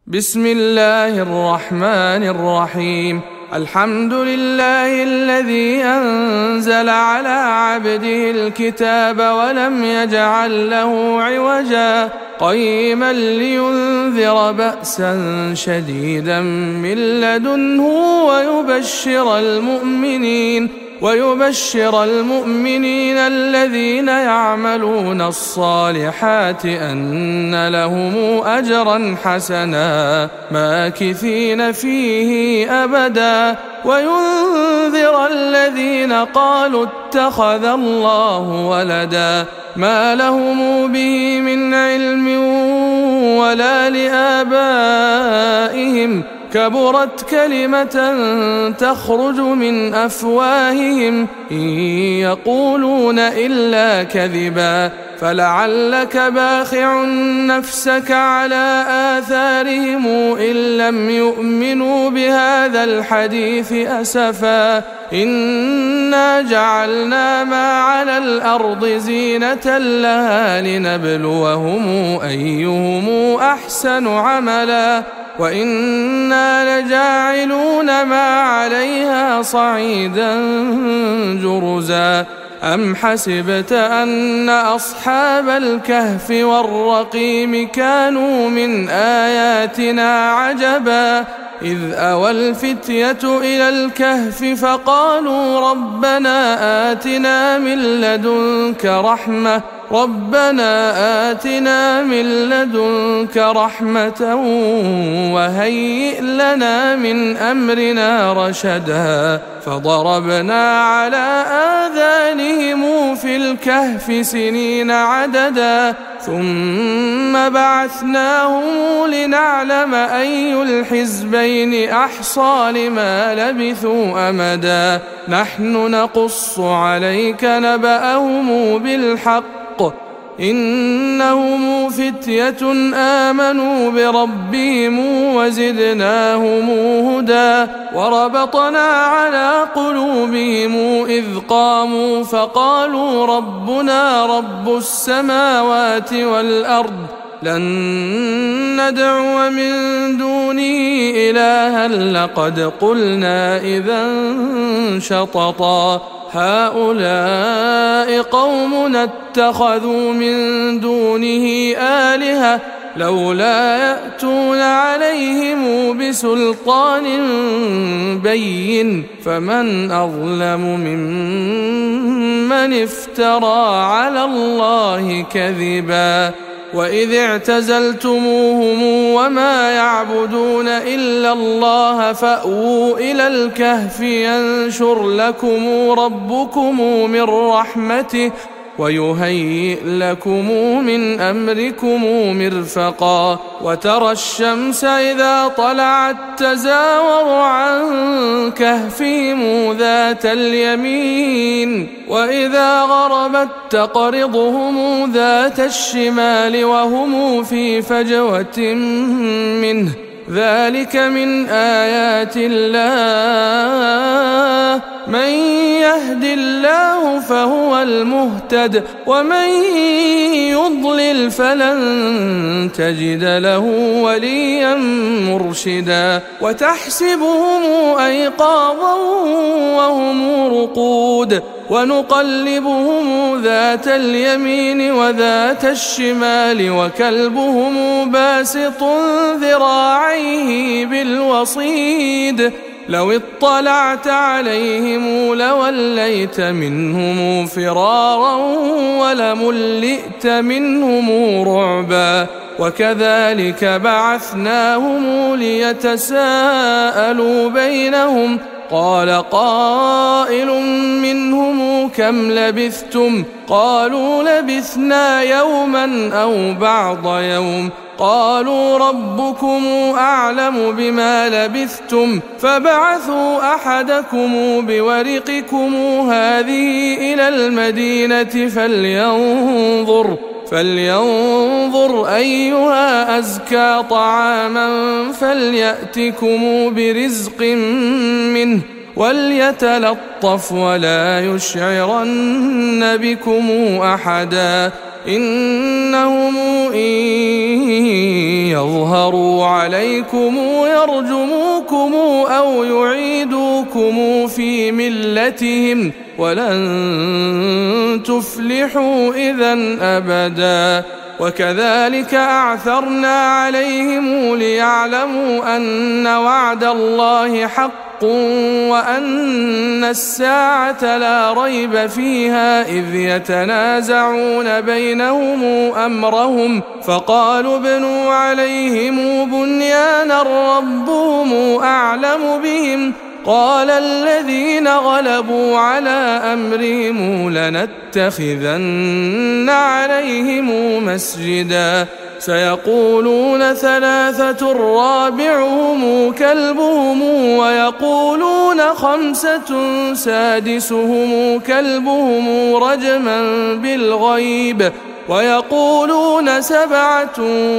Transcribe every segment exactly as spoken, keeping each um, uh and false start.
بسم الله الرحمن الرحيم. الحمد لله الذي أنزل على عبده الكتاب ولم يجعل له عوجا قيما لينذر بأسا شديدا من لدنه ويبشر المؤمنين ويبشر المؤمنين الذين يعملون الصالحات أن لهم أجرا حسنا ماكثين فيه أبدا وينذر الذين قالوا اتخذ الله ولدا ما لهم به من علم ولا لآبائهم كبرت كلمة تخرج من أفواههم إن يقولون إلا كذبا فلعلك باخع نفسك على آثارهم إن لم يؤمنوا بهذا الحديث أسفا إنا جعلنا ما على الأرض زينة لها لنبلوهم أيهم أحسن عملا وإنا لجاعلون ما عليها صعيدا جرزا أم حسبت أن أصحاب الكهف والرقيم كانوا من آياتنا عجبا إذ أوى الفتية إلى الكهف فقالوا ربنا آتنا من لدنك رحمة ربنا آتنا من لدنك رحمة وهيئ لنا من أمرنا رشدا فضربنا على آذانهم في الكهف سنين عددا ثم بعثناهم لنعلم أي الحزبين أحصى لما لبثوا أمدا نحن نقص عليك نبأهم بالحق إنهم فتية آمنوا بربهم وزدناهم هدى وربطنا على قلوبهم إذ قاموا فقالوا ربنا رب السماوات والأرض لن ندعو من دونه إلها لقد قلنا إذا شططا هؤلاء قومنا اتخذوا من دونه آلهة لولا يأتون عليهم بسلطان بين فمن أظلم ممن افترى على الله كذبا وإذ اعتزلتموهم وما يعبدون إلا الله فأووا إلى الكهف ينشر لكم ربكم من رحمته ويهيئ لكم من أمركم مرفقا وترى الشمس إذا طلعت تزاور عن كهفهم ذات اليمين وإذا غربت تقرضهم ذات الشمال وهم في فجوة منه ذلك من آيات الله من يهد الله فهو المهتد ومن يضلل فلن تجد له وليا مرشدا وتحسبهم أيقاظا وهم رقود ونقلبهم ذات اليمين وذات الشمال وكلبهم باسط ذراعيه بالوصيد لو اطلعت عليهم لوليت منهم فرارا ولملئت منهم رعبا وكذلك بعثناهم ليتساءلوا بينهم قال قائل منهم كم لبثتم قالوا لبثنا يوما أو بعض يوم قالوا ربكم أعلم بما لبثتم فبعثوا أحدكم بورقكم هذه إلى المدينة فلينظر فلينظر أيها أزكى طعاما فليأتكم برزق منه وليتلطف ولا يشعرن بكم أحدا إنهم إن يظهروا عليكم يرجموكم أو يعيدوكم في ملتهم ولن تفلحوا إذن أبدا. وكذلك أعثرنا عليهم ليعلموا أن وعد الله حق وأن الساعة لا ريب فيها إذ يتنازعون بينهم أمرهم فقالوا ابنوا عليهم بنيانا ربهم أعلم بهم قال الذين غلبوا على أمرهم لنتخذن عليهم مسجدا سيقولون ثلاثة رابعهم كلبهم ويقولون خمسة سادسهم كلبهم رجما بالغيب ويقولون سبعة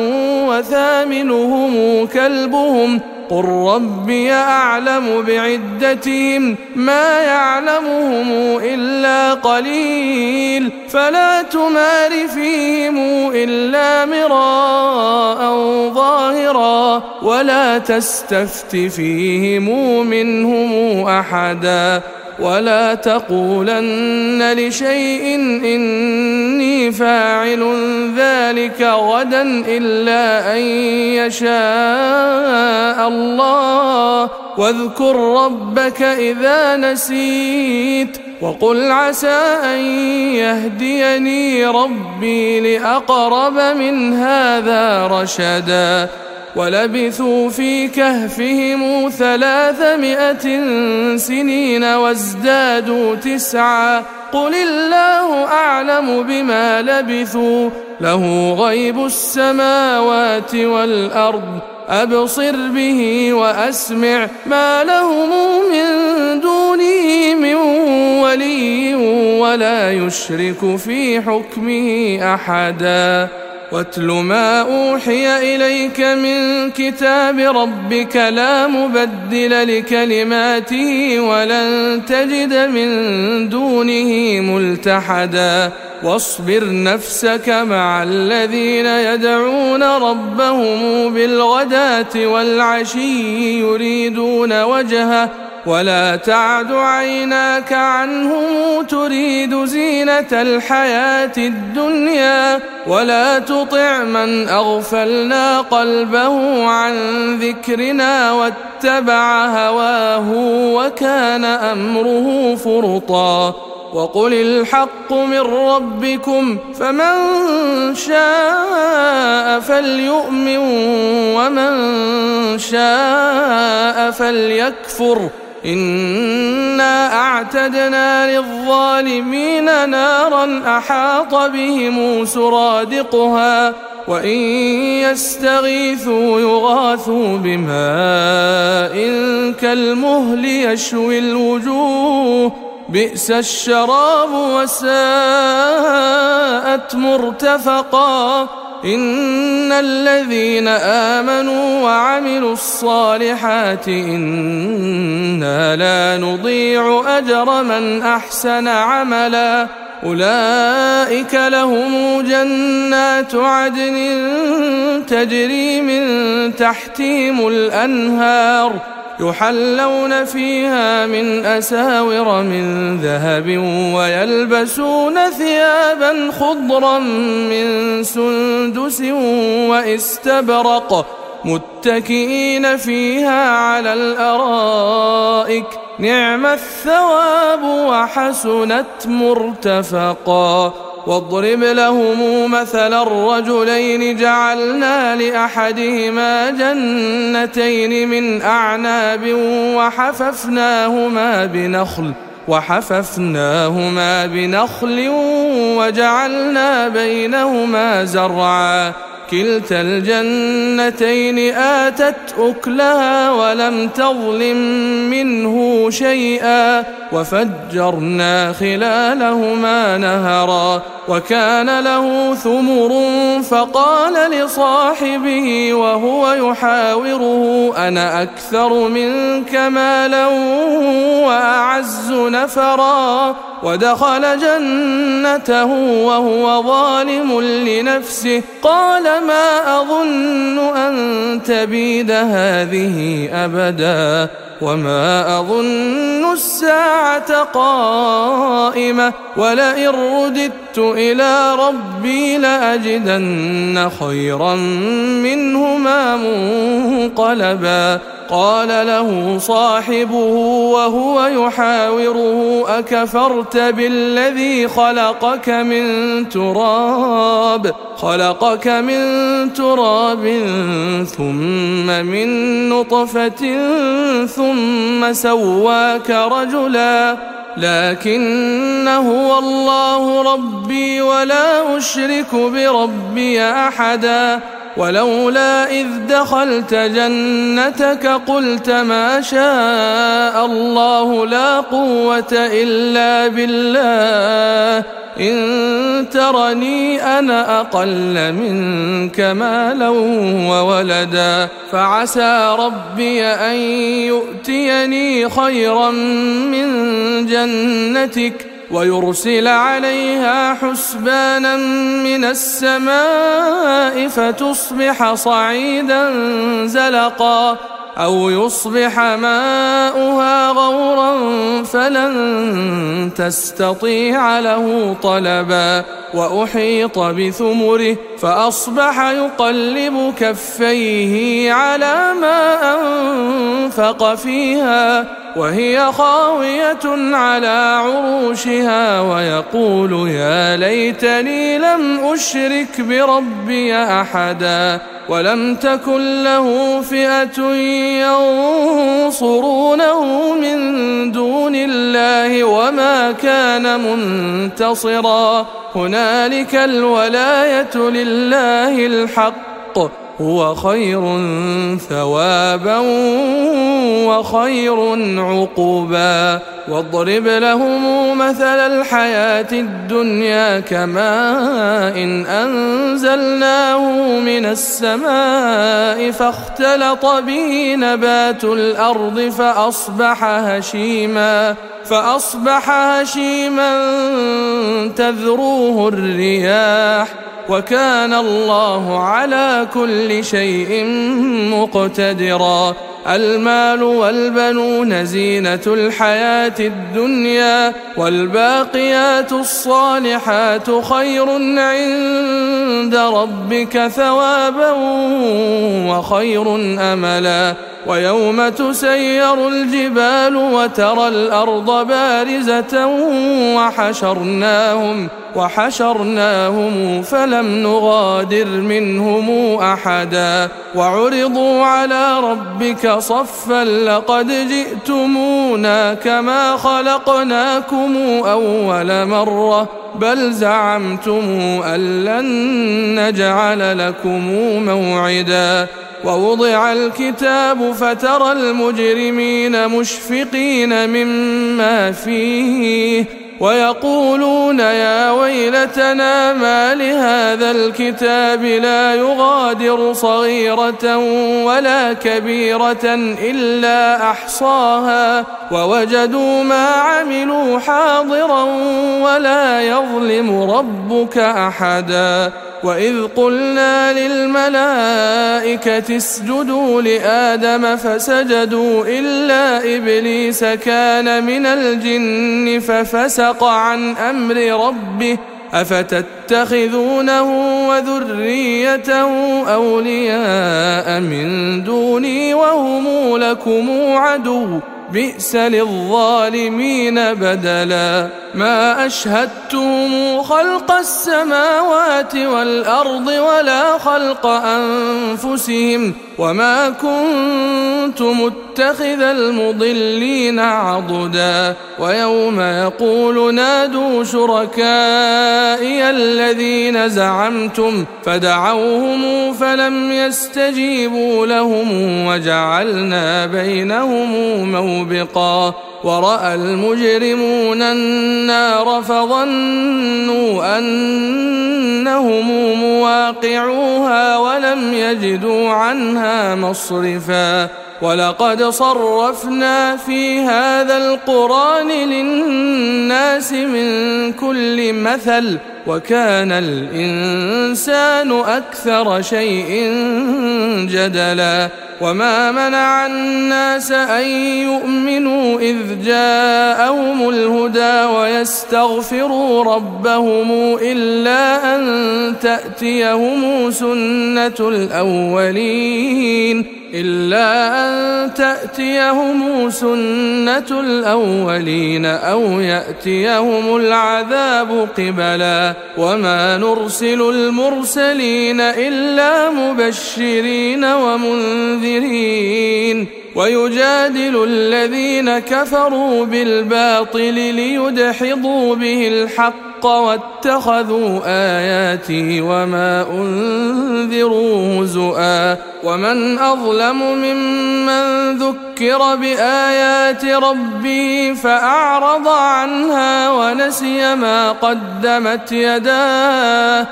وثامنهم كلبهم قل ربي أعلم بعدتهم ما يعلمهم إلا قليل فلا تمار فيهم إلا مراء ظاهرا ولا تستفت فيهم منهم أحدا ولا تقولن لشيء إني فاعل ذلك غدا إلا أن يشاء الله واذكر ربك إذا نسيت وقل عسى أن يهديني ربي لأقرب من هذا رشدا ولبثوا في كهفهم ثلاثمائة سنين وازدادوا تسعا قل الله أعلم بما لبثوا له غيب السماوات والأرض أبصر به وأسمع ما لهم من دونه من ولي ولا يشرك في حكمه أحدا واتل ما أوحي إليك من كتاب ربك لا مبدل لكلماته ولن تجد من دونه ملتحدا واصبر نفسك مع الذين يدعون ربهم بالغداة والعشي يريدون وجهه ولا تعد عيناك عنهم تريد زينة الحياة الدنيا ولا تطع من أغفلنا قلبه عن ذكرنا واتبع هواه وكان أمره فرطا وقل الحق من ربكم فمن شاء فليؤمن ومن شاء فليكفر إنا أعتدنا للظالمين نارا أحاط بهم سرادقها وإن يستغيثوا يغاثوا بماء كالمهل يشوي الوجوه بئس الشراب وساءت مرتفقا إن الذين آمنوا وعملوا الصالحات إنا لا نضيع أجر من أحسن عملا أولئك لهم جنات عدن تجري من تحتهم الأنهار يحلون فيها من أساور من ذهب ويلبسون ثيابا خضرا من سندس واستبرق متكئين فيها على الأرائك نعم الثواب وحسنت مرتفقا واضرب لهم مثل الرجلين جعلنا لأحدهما جنتين من أعناب وحففناهما بنخل وحففناهما بنخل وجعلنا بينهما زرعا كلتا الجنتين آتت أكلها ولم تظلم منه شيئا وفجرنا خلالهما نهرا وكان له ثمر فقال لصاحبه وهو يحاوره أنا أكثر منك مالا وأعز نفرا ودخل جنته وهو ظالم لنفسه قال ما أظن أن تبيد هذه أبدا وما أظن الساعة قائمة ولئن رددت إلى ربي لأجدن خيرا منهما منقلبا قال له صاحبه وهو يحاوره أكفرت بالذي خلقك من تراب خلقك من تراب ثم من نطفة ثم سواك رجلا لكن هو الله ربي ولا أشرك بربي أحدا ولولا إذ دخلت جنتك قلت ما شاء الله لا قوة إلا بالله إن ترني أنا أقل منك مالا وولدا فعسى ربي أن يؤتيني خيرا من جنتك ويرسل عليها حسبانا من السماء فتصبح صعيدا زلقا أو يصبح ماؤها غورا فلن تستطيع له طلبا وأحيط بثمره فأصبح يقلب كفيه على ما أنفق فيها وهي خاوية على عروشها ويقول يا ليتني لم أشرك بربي أحدا ولم تكن له فئة ينصرونه من دون الله وما كان منتصرا هنالك الولاية لله الحق هو خير ثوابا وخير عقبا واضرب لهم مثل الحياة الدنيا كماء إن أنزلناه من السماء فاختلط به نبات الأرض فأصبح هشيما فأصبح هشيما تذروه الرياح وكان الله على كل شيء مقتدرا المال والبنون زينة الحياة الدنيا والباقيات الصالحات خير عند ربك ثوابا وخير أملا ويوم تسير الجبال وترى الأرض بارزة وحشرناهم وحشرناهم فلم نغادر منهم أحدا وعرضوا على ربك صفا لقد جئتمونا كما خلقناكم أول مرة بل زعمتم أن لن نجعل لكم موعدا ووضع الكتاب فترى المجرمين مشفقين مما فيه ويقولون يا ويلتنا ما لهذا الكتاب لا يغادر صغيرة ولا كبيرة إلا أحصاها ووجدوا ما عملوا حاضرا ولا يظلم ربك أحدا وإذ قلنا للملائكة اسجدوا لآدم فسجدوا إلا إبليس كان من الجن ففسق عن أمر ربه أفتتخذونه وذريته أولياء من دوني وهم لكم عدو بئس للظالمين بدلا ما أشهدتهم خلق السماوات والأرض ولا خلق أنفسهم وما كنت كنت متخذ المضلين عضدا ويوم يقول نادوا شركائي الذين زعمتم فدعوهم فلم يستجيبوا لهم وجعلنا بينهم موبقا ورأى المجرمون النار فظنوا أنهم مواقعوها ولم يجدوا عنها مصرفا ولقد صرفنا في هذا القرآن للناس من كل مثل وكان الإنسان أكثر شيء جدلا وما منع الناس أن يؤمنوا إذ جاءهم الهدى ويستغفروا ربهم إلا أن تأتيهم سنة الأولين إلا أن تأتيهم سنة الأولين أو يأتيهم العذاب قبلا وما نرسل المرسلين إلا مبشرين ومنذرين ويجادل الذين كفروا بالباطل ليدحضوا به الحق واتخذوا آياتي وما أنذروا هزؤا ومن أظلم ممن ذكر بآيات ربه فأعرض عنها ونسي ما قدمت يداه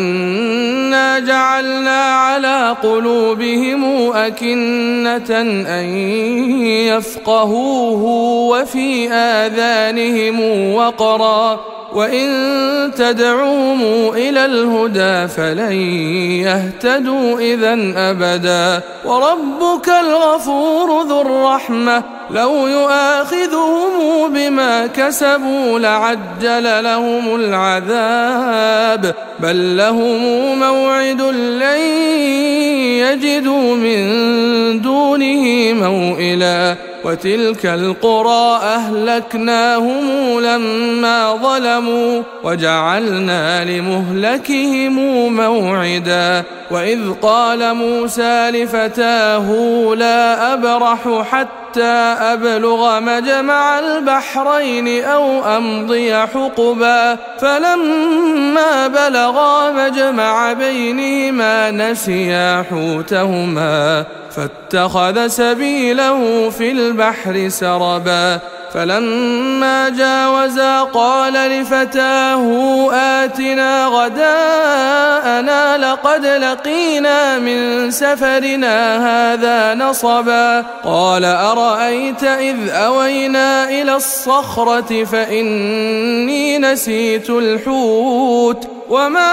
إنا جعلنا على قلوبهم أكنة أن يفقهوه وفي آذانهم وقرا وإن تدعوهم إلى الهدى فلن يهتدوا إذن أبدا وربك الغفور ذو الرحمة لو يؤاخذهم بما كسبوا لعجل لهم العذاب بل لهم موعد لن يجدوا من دونه موئلا وتلك القرى أهلكناهم لما ظلموا وجعلنا لمهلكهم موعدا وإذ قال موسى لفتاه لا أبرح حتى أبلغ مجمع البحرين أو أمضي حقبا فلما بلغا مجمع بينهما نسيا حوتهما فاتخذ سبيله في البحر سربا فلما جاوزا قال لفتاه آتنا غداءنا لقد لقينا من سفرنا هذا نصبا قال أرأيت إذ أوينا إلى الصخرة فإني نسيت الحوت وما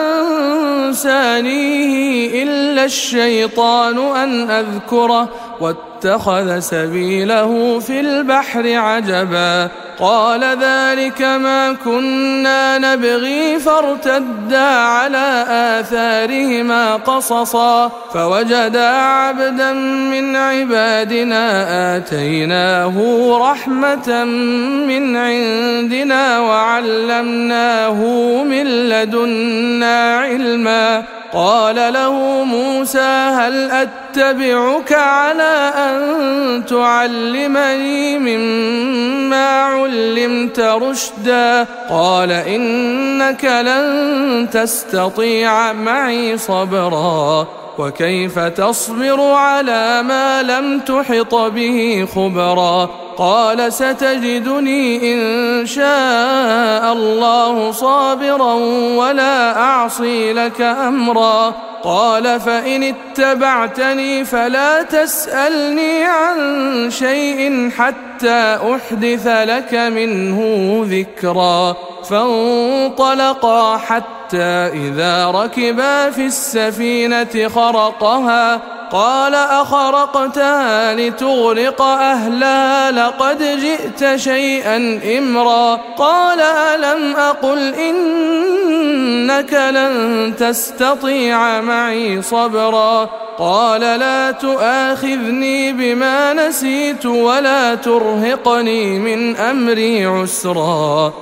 أنسانيه إلا الشيطان أن أذكره واتخذ سبيله في البحر عجبا قال ذلك ما كنا نبغي فارتدا على آثارهما قصصا فوجدا عبدا من عبادنا آتيناه رحمة من عندنا وعلمناه من لدنا علما قال له موسى هل أتبعك على أن تعلمني مما علمت رشدا قال إنك لن تستطيع معي صبرا وكيف تصبر على ما لم تحط به خبرا قال ستجدني إن شاء الله صابرا ولا أعصي لك أمرا قال فإن اتبعتني فلا تسألني عن شيء حتى أحدث لك منه ذكرا فانطلقا حتى إذا ركبا في السفينة خرقها قال أخرقتها لتغرق أهلها لقد جئت شيئا إمرا قال ألم أقل إنك لن تستطيع معي صبرا قال لا تؤاخذني بما نسيت ولا ترهقني من أمري عسرا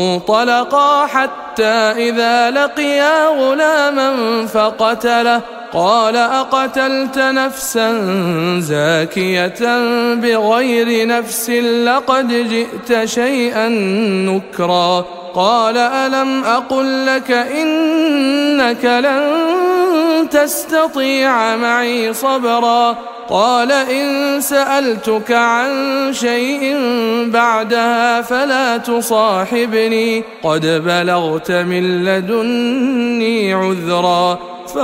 فانطلقا حتى إذا لقيا غلاما فقتله قال أقتلت نفسا زاكية بغير نفس لقد جئت شيئا نكرا قال ألم أقل لك إنك لن تستطيع معي صبرا قال إن سألتك عن شيء بعدها فلا تصاحبني قد بلغت من لدني عذرا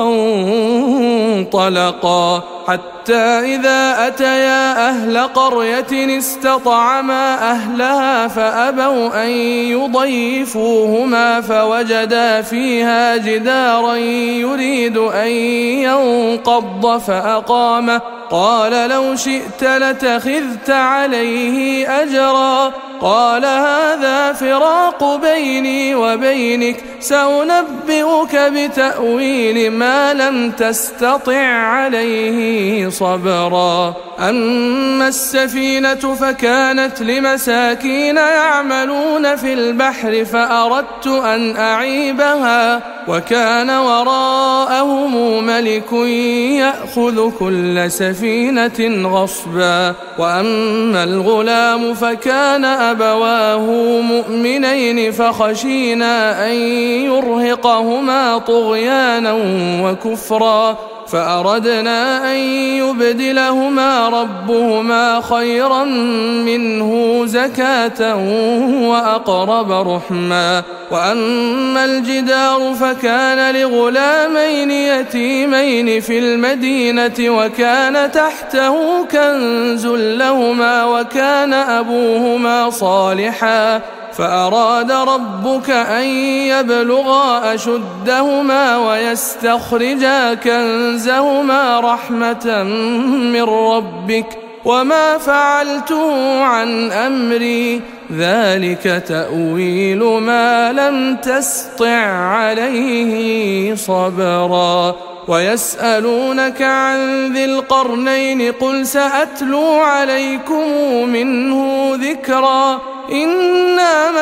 فانطلقا حتى إذا أتيا أهل قرية استطعما أهلها فأبوا أن يضيفوهما فوجدا فيها جدارا يريد أن ينقض فأقامه قال لو شئت لاتخذت عليه أجرا قال هذا فراق بيني وبينك سأنبئك بتأويل ما لم تستطع عليه صبرا أما السفينة فكانت لمساكين يعملون في البحر فأردت أن أعيبها وكان وراءهم ملك يأخذ كل سفينة غصبا وأما الغلام فكان أبواه مؤمنين فخشينا أن يرهقهما طغيانا وكفرا فأردنا أن يبدلهما ربهما خيرا منه زكاة وأقرب رحما وأما الجدار فكان لغلامين يتيمين في المدينة وكان تحته كنز لهما وكان أبوهما صالحا فأراد ربك أن يبلغا أشدهما ويستخرجا كنزهما رحمة من ربك وما فعلته عن أمري ذلك تأويل ما لم تسطع عليه صبرا ويسألونك عن ذي القرنين قل سأتلو عليكم منه ذكرا إنا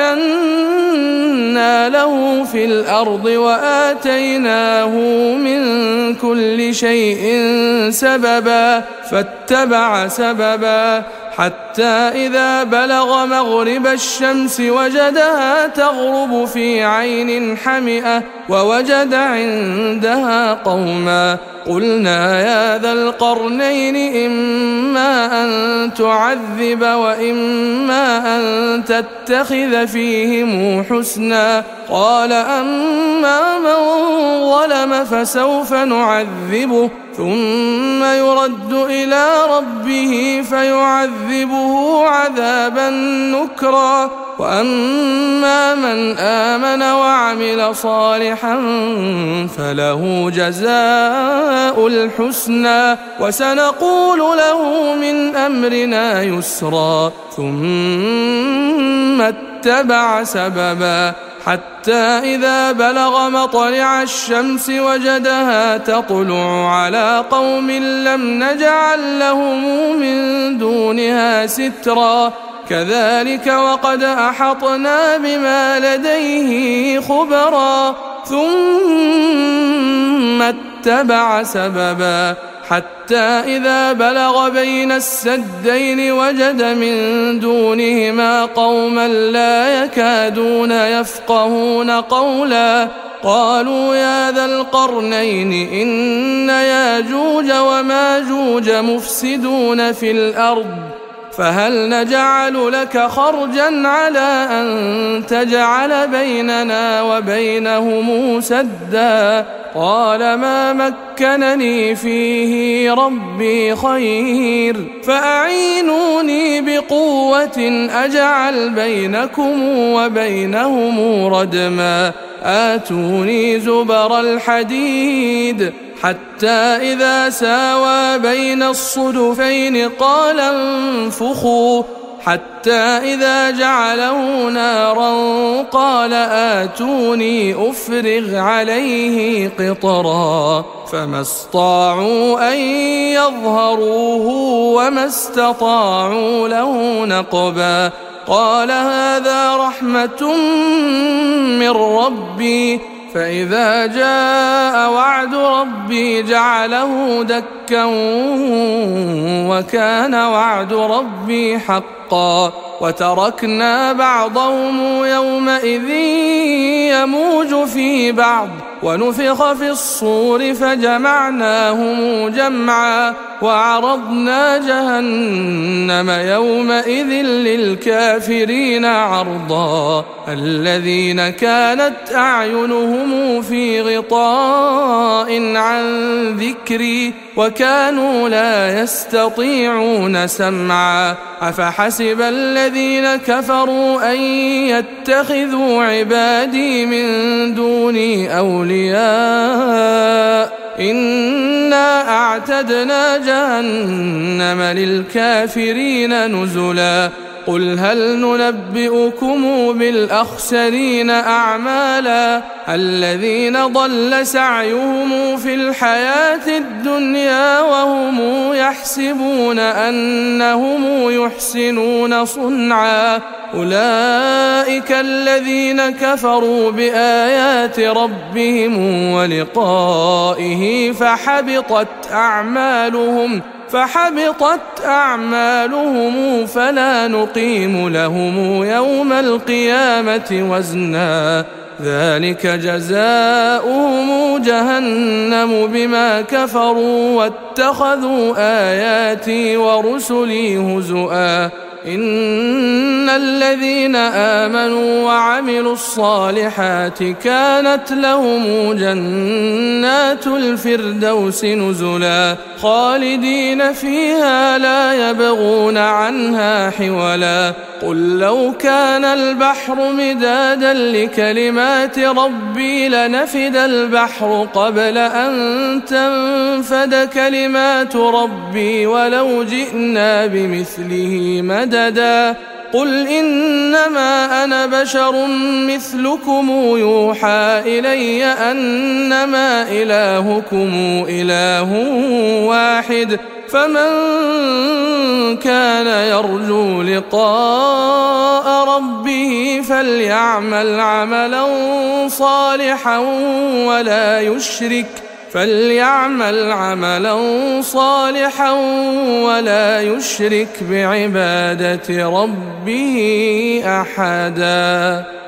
مكنا له في الأرض وآتيناه من كل شيء سببا فاتبع سببا حتى إذا بلغ مغرب الشمس وجدها تغرب في عين حمئة ووجد عندها قوما قلنا يا ذا القرنين إما أن تعذب وإما أن تتخذ فيهم حسنا قال أما من ظلم فسوف نعذبه ثم يرد إلى ربه فيعذبه عذابا نكرا وأما من آمن وعمل صالحا فله جزاء الحسنى وسنقول له من أمرنا يسرا ثم اتبع سببا حتى إذا بلغ مطلع الشمس وجدها تطلع على قوم لم نجعل لهم من دونها سترا كذلك وقد أحطنا بما لديه خبرا ثم اتبع سببا حتى إذا بلغ بين السدين وجد من دونهما قوما لا يكادون يفقهون قولا قالوا يا ذا القرنين إن ياجوج وماجوج مفسدون في الأرض فهل نجعل لك خرجا على أن تجعل بيننا وبينهم سدا قال ما مكنني فيه ربي خير فأعينوني بقوة أجعل بينكم وبينهم ردما آتوني زبر الحديد حتى إذا ساوى بين الصدفين قال انفخوا حتى إذا جعله نارا قال آتوني أفرغ عليه قطرا فما استطاعوا أن يظهروه وما استطاعوا له نقبا قال هذا رحمة من ربي فإذا جاء وعد ربي جعله دكا وكان وعد ربي حقا وتركنا بعضهم يومئذ يموج في بعض ونفخ في الصور فجمعناهم جمعا وعرضنا جهنم يومئذ للكافرين عرضا الذين كانت أعينهم في غطاء عن ذكري وكانوا لا يستطيعون سمعا أفحسب الذين كفروا أن يتخذوا عبادي من دوني أولياء إنا أعتدنا جهنم للكافرين نزلا قل هل ننبئكم بالأخسرين أعمالا الذين ضل سعيهم في الحياة الدنيا وهم يحسبون أنهم يحسنون صنعا أولئك الذين كفروا بآيات ربهم ولقائه فحبطت أعمالهم فحبطت أعمالهم فلا نقيم لهم يوم القيامة وزنا ذلك جزاؤهم جهنم بما كفروا واتخذوا آياتي ورسلي هزؤا إن الذين آمنوا وعملوا الصالحات كانت لهم جنات الفردوس نزلا خالدين فيها لا يبغون عنها حولا قل لو كان البحر مدادا لكلمات ربي لنفد البحر قبل أن تنفد كلمات ربي ولو جئنا بمثله مددا قل إنما أنا بشر مثلكم يوحى إلي أنما إلهكم إله واحد فمن كان يرجو لقاء ربه فليعمل عملا صالحا ولا يشرك فليعمل عملا صالحا ولا يشرك بعبادة ربه أحدا.